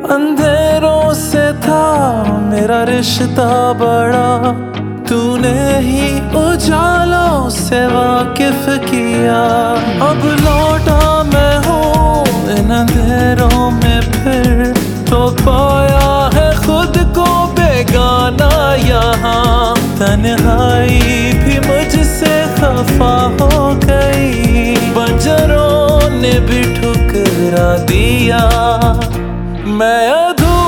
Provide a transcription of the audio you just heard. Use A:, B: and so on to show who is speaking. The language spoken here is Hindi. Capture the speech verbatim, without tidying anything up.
A: अंधेरों से था मेरा रिश्ता बड़ा, तूने ही उजालों से वाकिफ किया। अब लौटा मैं हूँ इन अंधेरों में फिर, तो पाया है खुद को बेगाना यहाँ। तन्हाई भी मुझसे खफा हो गई, बंजरों ने भी ठुकरा दिया। मैं अधूरा